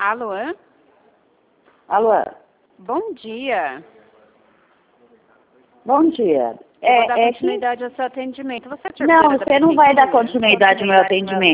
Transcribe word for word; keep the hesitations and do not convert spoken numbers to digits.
Alô? Alô? Bom dia. Bom dia. Eu É, vou dar é continuidade ao seu atendimento. Você é que... Não, terceira da você não vai dar prefeitura? continuidade ao meu atendimento.